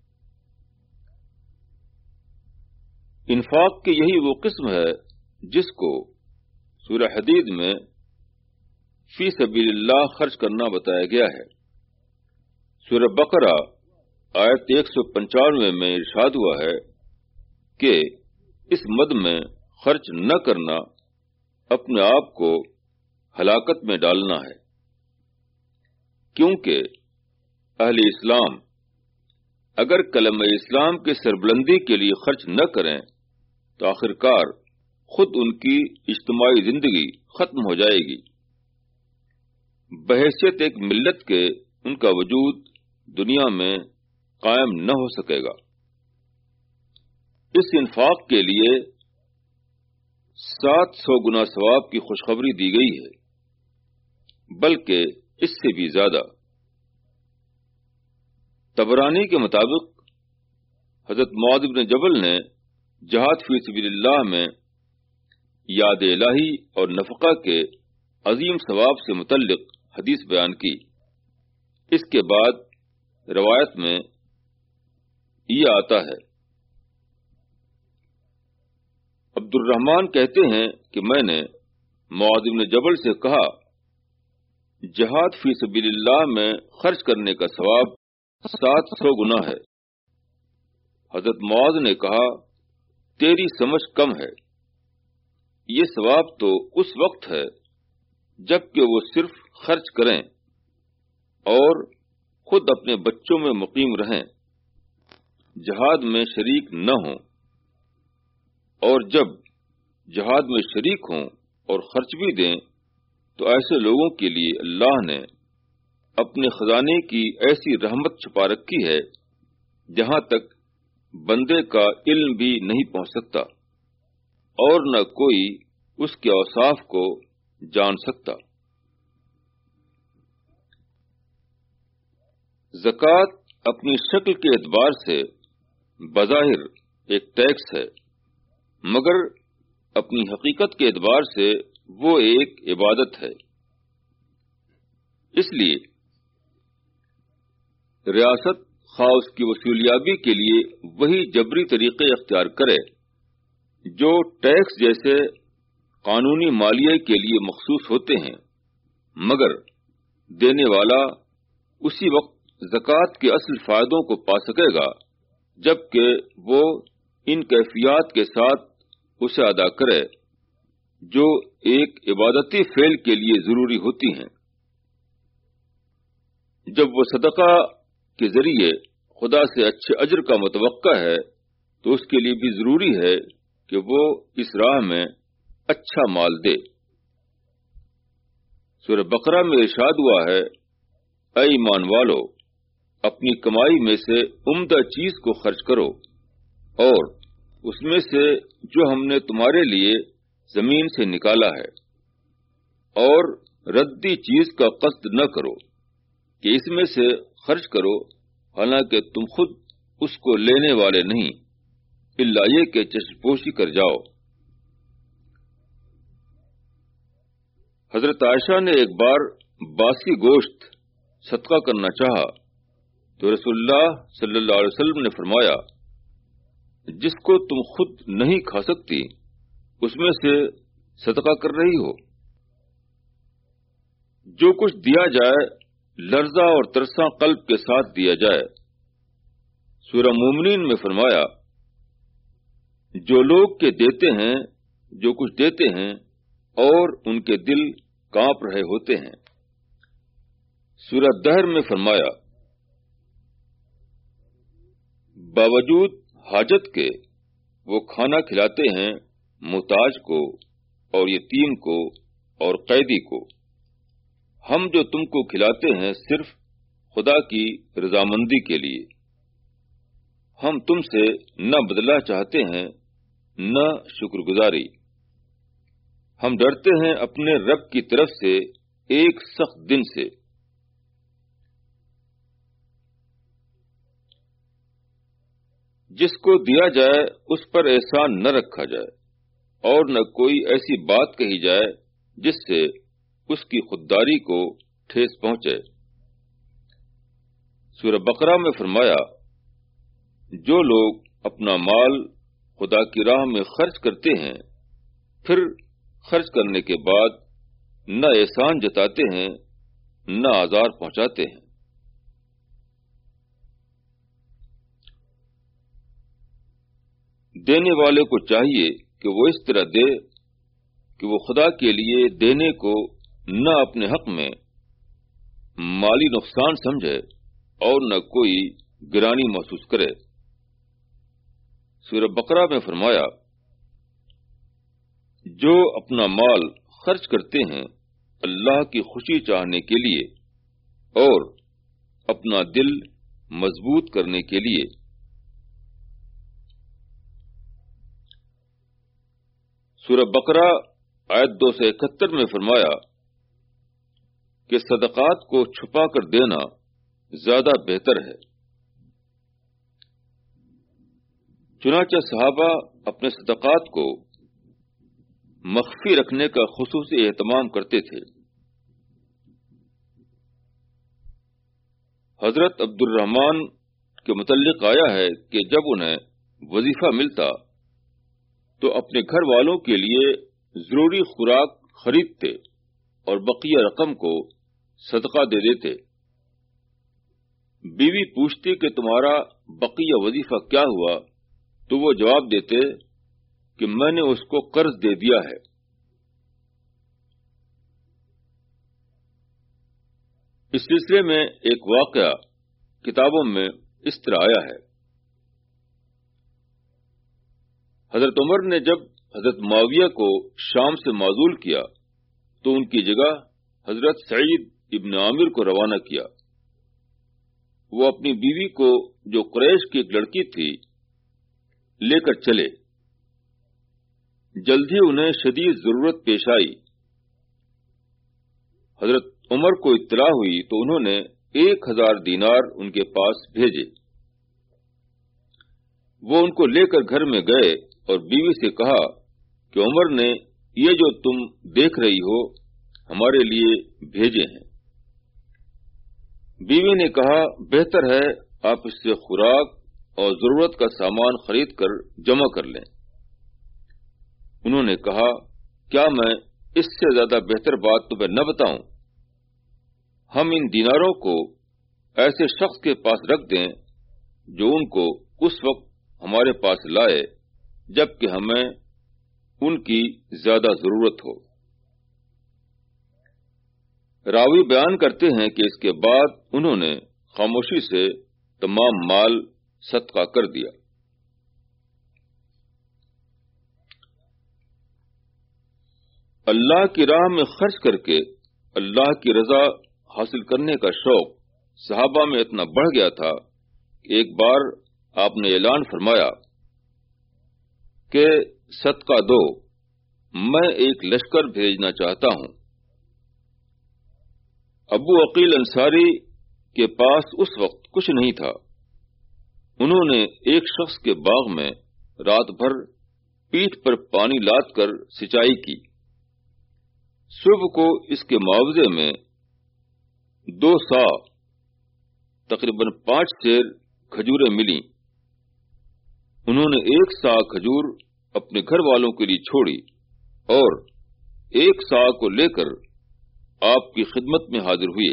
انفاق کی یہی وہ قسم ہے جس کو سورہ حدید میں فی سبیل اللہ خرچ کرنا بتایا گیا ہے۔ سورہ بقرہ آیت 195 میں ارشاد ہوا ہے کہ اس مد میں خرچ نہ کرنا اپنے آپ کو ہلاکت میں ڈالنا ہے، کیونکہ اہل اسلام اگر کلمہ اسلام کی سربلندی کے لیے خرچ نہ کریں تو آخرکار خود ان کی اجتماعی زندگی ختم ہو جائے گی۔ بحیثیت ایک ملت کے ان کا وجود دنیا میں قائم نہ ہو سکے گا۔ اس انفاق کے لیے 700 گنا ثواب کی خوشخبری دی گئی ہے، بلکہ اس سے بھی زیادہ۔ طبرانی کے مطابق حضرت معاذ بن جبل نے جہاد فی سبیل اللہ میں یاد الہی اور نفقہ کے عظیم ثواب سے متعلق حدیث بیان کی۔ اس کے بعد روایت میں یہ آتا ہے، عبد الرحمن کہتے ہیں کہ میں نے معاذ بن جبل سے کہا، جہاد فی سبیل اللہ میں خرچ کرنے کا ثواب 700 گنا ہے۔ حضرت معاذ نے کہا، تیری سمجھ کم ہے، یہ ثواب تو اس وقت ہے جب کہ وہ صرف خرچ کریں اور خود اپنے بچوں میں مقیم رہیں، جہاد میں شریک نہ ہوں، اور جب جہاد میں شریک ہوں اور خرچ بھی دیں تو ایسے لوگوں کے لیے اللہ نے اپنے خزانے کی ایسی رحمت چھپا رکھی ہے جہاں تک بندے کا علم بھی نہیں پہنچ سکتا اور نہ کوئی اس کے اوصاف کو جان سکتا۔ زکوٰۃ اپنی شکل کے اعتبار سے بظاہر ایک ٹیکس ہے، مگر اپنی حقیقت کے اعتبار سے وہ ایک عبادت ہے۔ اس لیے ریاست خواہ اس کی وصولیابی کے لیے وہی جبری طریقے اختیار کرے جو ٹیکس جیسے قانونی مالیے کے لیے مخصوص ہوتے ہیں، مگر دینے والا اسی وقت زکوٰۃ کے اصل فائدوں کو پا سکے گا جبکہ وہ ان کیفیات کے ساتھ اسے ادا کرے جو ایک عبادتی فعل کے لیے ضروری ہوتی ہیں۔ جب وہ صدقہ کے ذریعے خدا سے اچھے اجر کا متوقع ہے تو اس کے لیے بھی ضروری ہے کہ وہ اس راہ میں اچھا مال دے۔ سورہ بقرہ میں ارشاد ہوا ہے، اے ایمان والو، اپنی کمائی میں سے عمدہ چیز کو خرچ کرو اور اس میں سے جو ہم نے تمہارے لیے زمین سے نکالا ہے، اور ردی چیز کا قصد نہ کرو کہ اس میں سے خرچ کرو حالانکہ تم خود اس کو لینے والے نہیں، الا یہ کہ چشم پوشی کر جاؤ۔ حضرت عائشہ نے ایک بار باسی گوشت صدقہ کرنا چاہا تو رسول اللہ صلی اللہ علیہ وسلم نے فرمایا، جس کو تم خود نہیں کھا سکتی اس میں سے صدقہ کر رہی ہو۔ جو کچھ دیا جائے لرزہ اور ترساں قلب کے ساتھ دیا جائے۔ سورہ مومنین میں فرمایا، جو لوگ کے دیتے ہیں جو کچھ دیتے ہیں اور ان کے دل کانپ رہے ہوتے ہیں۔ سورہ دہر میں فرمایا، باوجود حاجت کے وہ کھانا کھلاتے ہیں محتاج کو اور یتیم کو اور قیدی کو۔ ہم جو تم کو کھلاتے ہیں صرف خدا کی رضامندی کے لیے، ہم تم سے نہ بدلہ چاہتے ہیں نہ شکر گزاری۔ ہم ڈرتے ہیں اپنے رب کی طرف سے ایک سخت دن سے۔ جس کو دیا جائے اس پر احسان نہ رکھا جائے اور نہ کوئی ایسی بات کہی جائے جس سے اس کی خودداری کو ٹھیس پہنچے۔ سورہ بقرہ میں فرمایا، جو لوگ اپنا مال خدا کی راہ میں خرچ کرتے ہیں پھر خرچ کرنے کے بعد نہ احسان جتاتے ہیں نہ آزار پہنچاتے ہیں۔ دینے والے کو چاہیے کہ وہ اس طرح دے کہ وہ خدا کے لیے دینے کو نہ اپنے حق میں مالی نقصان سمجھے اور نہ کوئی گرانی محسوس کرے۔ سورہ بقرہ میں فرمایا، جو اپنا مال خرچ کرتے ہیں اللہ کی خوشی چاہنے کے لیے اور اپنا دل مضبوط کرنے کے لیے۔ سورہ بقرہ آیت 271 میں فرمایا کہ صدقات کو چھپا کر دینا زیادہ بہتر ہے۔ چنانچہ صحابہ اپنے صدقات کو مخفی رکھنے کا خصوصی اہتمام کرتے تھے۔ حضرت عبد الرحمن کے متعلق آیا ہے کہ جب انہیں وظیفہ ملتا تو اپنے گھر والوں کے لیے ضروری خوراک خریدتے اور بقیہ رقم کو صدقہ دے دیتے۔ بیوی پوچھتی کہ تمہارا بقیہ وظیفہ کیا ہوا تو وہ جواب دیتے کہ میں نے اس کو قرض دے دیا ہے۔ اس سلسلے میں ایک واقعہ کتابوں میں اس طرح آیا ہے۔ حضرت عمر نے جب حضرت معاویہ کو شام سے معزول کیا تو ان کی جگہ حضرت سعید ابن عامر کو روانہ کیا۔ وہ اپنی بیوی کو، جو قریش کی ایک لڑکی تھی، لے کر چلے۔ جلد ہی انہیں شدید ضرورت پیش آئی۔ حضرت عمر کو اطلاع ہوئی تو انہوں نے 1000 دینار ان کے پاس بھیجے۔ وہ ان کو لے کر گھر میں گئے اور بیوی سے کہا کہ عمر نے یہ جو تم دیکھ رہی ہو ہمارے لیے بھیجے ہیں۔ بیوی نے کہا، بہتر ہے آپ اس سے خوراک اور ضرورت کا سامان خرید کر جمع کر لیں۔ انہوں نے کہا، کیا میں اس سے زیادہ بہتر بات تمہیں نہ بتاؤں؟ ہم ان دیناروں کو ایسے شخص کے پاس رکھ دیں جو ان کو اس وقت ہمارے پاس لائے جبکہ ہمیں ان کی زیادہ ضرورت ہو۔ راوی بیان کرتے ہیں کہ اس کے بعد انہوں نے خاموشی سے تمام مال صدقہ کر دیا۔ اللہ کی راہ میں خرچ کر کے اللہ کی رضا حاصل کرنے کا شوق صحابہ میں اتنا بڑھ گیا تھا کہ ایک بار آپ نے اعلان فرمایا کہ صدقہ دو، میں ایک لشکر بھیجنا چاہتا ہوں۔ ابو عقیل انصاری کے پاس اس وقت کچھ نہیں تھا۔ انہوں نے ایک شخص کے باغ میں رات بھر پیٹھ پر پانی لاد کر سینچائی کی۔ صبح کو اس کے معاوضے میں 2 سا تقریباً 5 سیر کھجوریں ملیں۔ انہوں نے 1 سا کھجور اپنے گھر والوں کے لیے چھوڑی اور 1 سا کو لے کر آپ کی خدمت میں حاضر ہوئے۔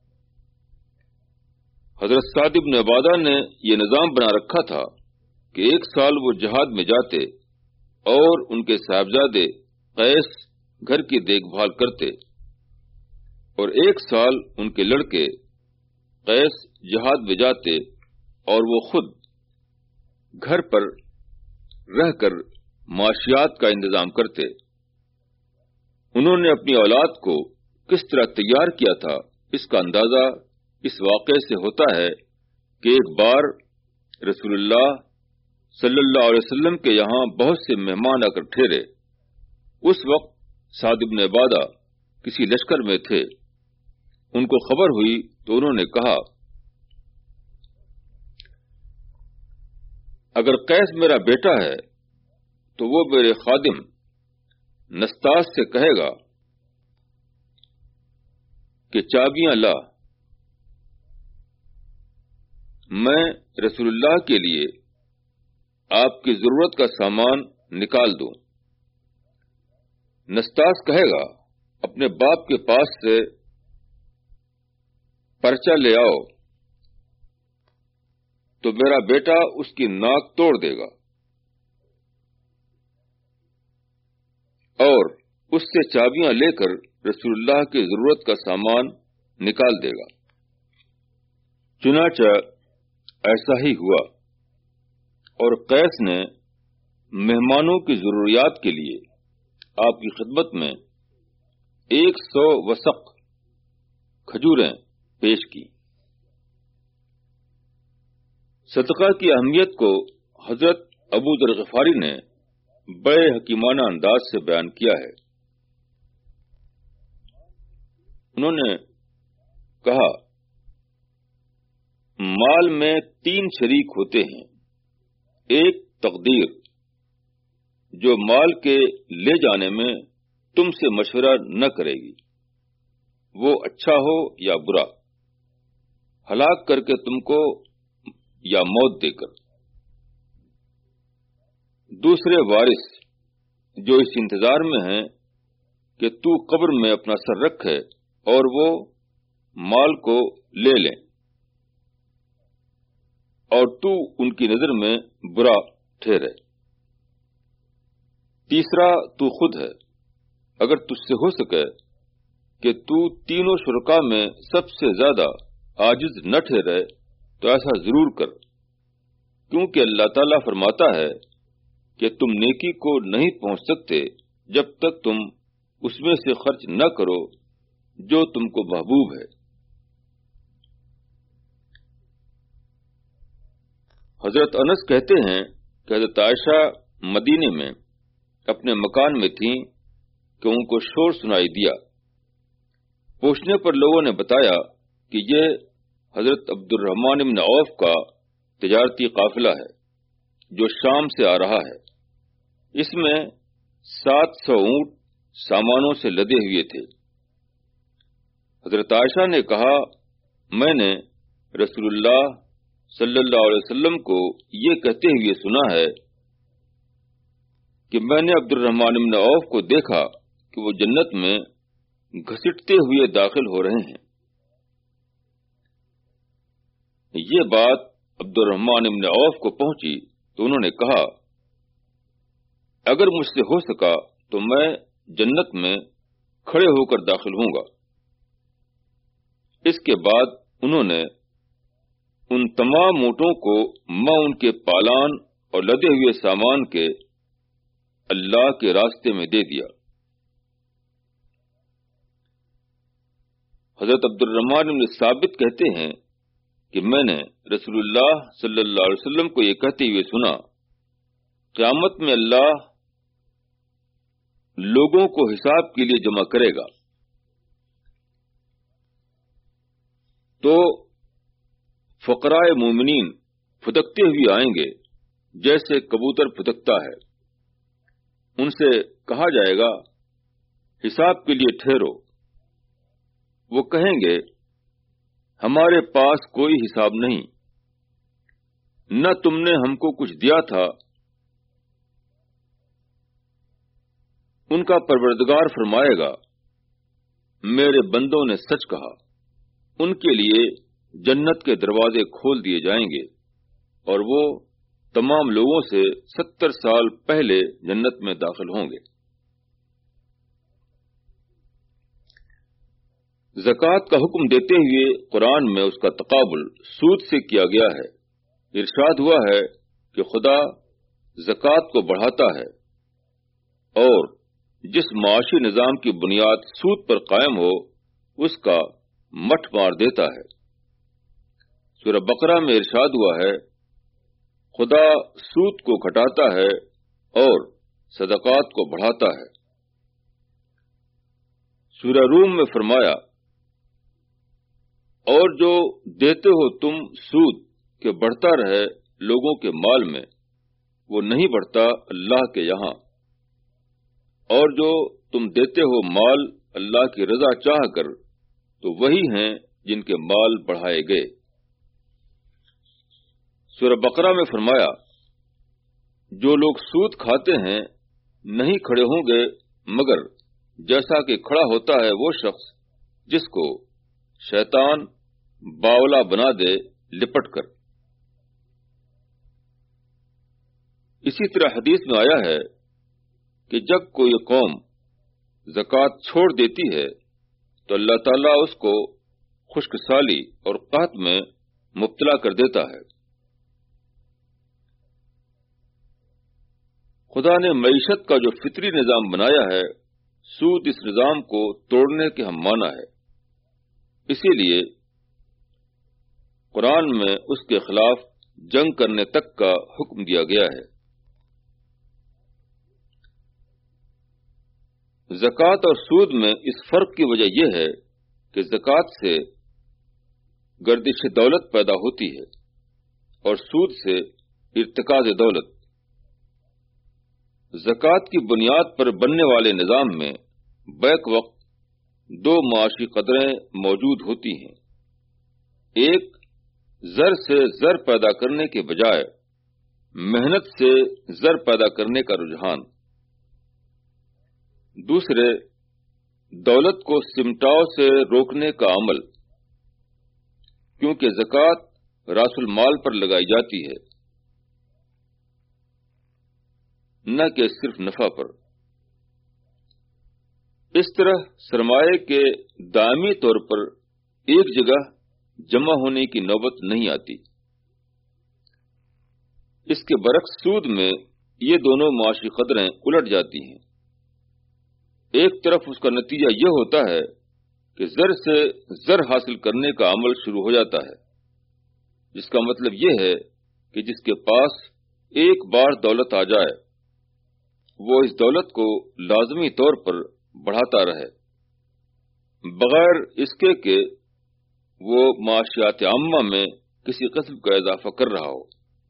حضرت سعد بن عبادہ نے یہ نظام بنا رکھا تھا کہ 1 سال وہ جہاد میں جاتے اور ان کے صاحبزادے قیس گھر کی دیکھ بھال کرتے اور 1 سال ان کے لڑکے قیس جہاد میں جاتے اور وہ خود گھر پر رہ کر معاشیات کا انتظام کرتے۔ انہوں نے اپنی اولاد کو کس طرح تیار کیا تھا، اس کا اندازہ اس واقعے سے ہوتا ہے کہ ایک بار رسول اللہ صلی اللہ علیہ وسلم کے یہاں بہت سے مہمان آ کر ٹھہرے۔ اس وقت سعد بن عبادہ کسی لشکر میں تھے۔ ان کو خبر ہوئی تو انہوں نے کہا، اگر قیس میرا بیٹا ہے تو وہ میرے خادم نستاس سے کہے گا کہ چابیاں لا، میں رسول اللہ کے لیے آپ کی ضرورت کا سامان نکال دوں۔ نستاس کہے گا، اپنے باپ کے پاس سے پرچہ لے آؤ، تو میرا بیٹا اس کی ناک توڑ دے گا اور اس سے چابیاں لے کر رسول اللہ کی ضرورت کا سامان نکال دے گا۔ چنانچہ ایسا ہی ہوا، اور قیس نے مہمانوں کی ضروریات کے لیے آپ کی خدمت میں 100 وسق کھجوریں پیش کی۔ صدقہ کی اہمیت کو حضرت ابو ذر غفاری نے بڑے حکیمانہ انداز سے بیان کیا ہے۔ انہوں نے کہا، مال میں 3 شریک ہوتے ہیں۔ ایک تقدیر، جو مال کے لے جانے میں تم سے مشورہ نہ کرے گی، وہ اچھا ہو یا برا، ہلاک کر کے تم کو یا موت دے کر۔ دوسرے وارث، جو اس انتظار میں ہیں کہ تو قبر میں اپنا سر رکھے اور وہ مال کو لے لیں، اور تو ان کی نظر میں برا ٹھہرے۔ تیسرا تو خود ہے، اگر تجھ سے ہو سکے کہ تو تینوں شرکاء میں سب سے زیادہ عاجز نہ ٹھہرے تو ایسا ضرور کر، کیونکہ اللہ تعالیٰ فرماتا ہے کہ تم نیکی کو نہیں پہنچ سکتے جب تک تم اس میں سے خرچ نہ کرو جو تم کو محبوب ہے۔ حضرت انس کہتے ہیں کہ حضرت عائشہ مدینے میں اپنے مکان میں تھیں کہ ان کو شور سنائی دیا۔ پوچھنے پر لوگوں نے بتایا کہ یہ حضرت عبد الرحمن بن عوف کا تجارتی قافلہ ہے جو شام سے آ رہا ہے۔ اس میں 700 اونٹ سامانوں سے لدے ہوئے تھے۔ حضرت عائشہ نے کہا، میں نے رسول اللہ صلی اللہ علیہ وسلم کو یہ کہتے ہوئے سنا ہے کہ میں نے عبد الرحمن بن عوف کو دیکھا کہ وہ جنت میں گھسٹتے ہوئے داخل ہو رہے ہیں۔ یہ بات عبد الرحمن بن عوف کو پہنچی تو انہوں نے کہا، اگر مجھ سے ہو سکا تو میں جنت میں کھڑے ہو کر داخل ہوں گا۔ اس کے بعد انہوں نے ان تمام اونٹوں کو میں ان کے پالان اور لدے ہوئے سامان کے اللہ کے راستے میں دے دیا۔ حضرت عبد الرحمن بن ثابت کہتے ہیں کہ میں نے رسول اللہ صلی اللہ علیہ وسلم کو یہ کہتے ہوئے سنا، قیامت میں اللہ لوگوں کو حساب کے لیے جمع کرے گا تو فقراء مومنین پھدکتے ہوئے آئیں گے جیسے کبوتر پھدکتا ہے۔ ان سے کہا جائے گا، حساب کے لیے ٹھہرو۔ وہ کہیں گے، ہمارے پاس کوئی حساب نہیں، نہ تم نے ہم کو کچھ دیا تھا۔ ان کا پروردگار فرمائے گا، میرے بندوں نے سچ کہا۔ ان کے لیے جنت کے دروازے کھول دیے جائیں گے اور وہ تمام لوگوں سے 70 سال پہلے جنت میں داخل ہوں گے۔ زکوٰۃ کا حکم دیتے ہوئے قرآن میں اس کا تقابل سود سے کیا گیا ہے۔ ارشاد ہوا ہے کہ خدا زکوٰۃ کو بڑھاتا ہے اور جس معاشی نظام کی بنیاد سود پر قائم ہو اس کا مٹھ مار دیتا ہے۔ سورہ بقرہ میں ارشاد ہوا ہے، خدا سود کو گھٹاتا ہے اور صدقات کو بڑھاتا ہے۔ سورہ روم میں فرمایا، اور جو دیتے ہو تم سود کہ بڑھتا رہے لوگوں کے مال میں، وہ نہیں بڑھتا اللہ کے یہاں، اور جو تم دیتے ہو مال اللہ کی رضا چاہ کر تو وہی ہیں جن کے مال بڑھائے گئے۔ سورہ بقرہ میں فرمایا، جو لوگ سود کھاتے ہیں نہیں کھڑے ہوں گے مگر جیسا کہ کھڑا ہوتا ہے وہ شخص جس کو شیطان باولا بنا دے لپٹ کر۔ اسی طرح حدیث میں آیا ہے کہ جب کوئی قوم زکوٰۃ چھوڑ دیتی ہے تو اللہ تعالیٰ اس کو خشک سالی اور قحط میں مبتلا کر دیتا ہے۔ خدا نے معیشت کا جو فطری نظام بنایا ہے، سود اس نظام کو توڑنے کے ہم معنی ہے۔ اسی لیے قرآن میں اس کے خلاف جنگ کرنے تک کا حکم دیا گیا ہے۔ زکوٰۃ اور سود میں اس فرق کی وجہ یہ ہے کہ زکوٰۃ سے گردش دولت پیدا ہوتی ہے اور سود سے ارتکاز دولت۔ زکوٰۃ کی بنیاد پر بننے والے نظام میں بیک وقت دو معاشی قدریں موجود ہوتی ہیں۔ ایک، زر سے زر پیدا کرنے کے بجائے محنت سے زر پیدا کرنے کا رجحان۔ دوسرے، دولت کو سمٹاؤ سے روکنے کا عمل، کیونکہ زکوٰۃ راس المال پر لگائی جاتی ہے، نہ کہ صرف نفع پر۔ اس طرح سرمایہ کے دائمی طور پر ایک جگہ جمع ہونے کی نوبت نہیں آتی۔ اس کے برعکس سود میں یہ دونوں معاشی قدریں الٹ جاتی ہیں۔ ایک طرف اس کا نتیجہ یہ ہوتا ہے کہ زر سے زر حاصل کرنے کا عمل شروع ہو جاتا ہے، جس کا مطلب یہ ہے کہ جس کے پاس ایک بار دولت آ جائے وہ اس دولت کو لازمی طور پر بڑھاتا رہے، بغیر اس کے کہ وہ معاشیات عامہ میں کسی قسم کا اضافہ کر رہا ہو۔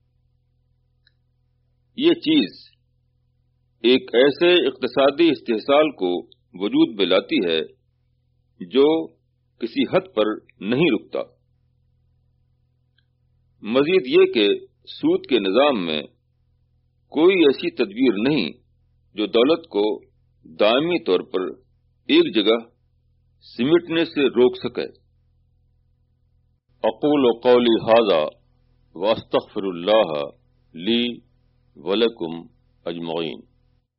یہ چیز ایک ایسے اقتصادی استحصال کو وجود میں لاتی ہے جو کسی حد پر نہیں رکتا۔ مزید یہ کہ سود کے نظام میں کوئی ایسی تدبیر نہیں جو دولت کو دائمی طور پر ایک جگہ سمٹنے سے روک سکے۔ اقول قولی ھذا واستغفر اللہ لی ولکم اجمعین۔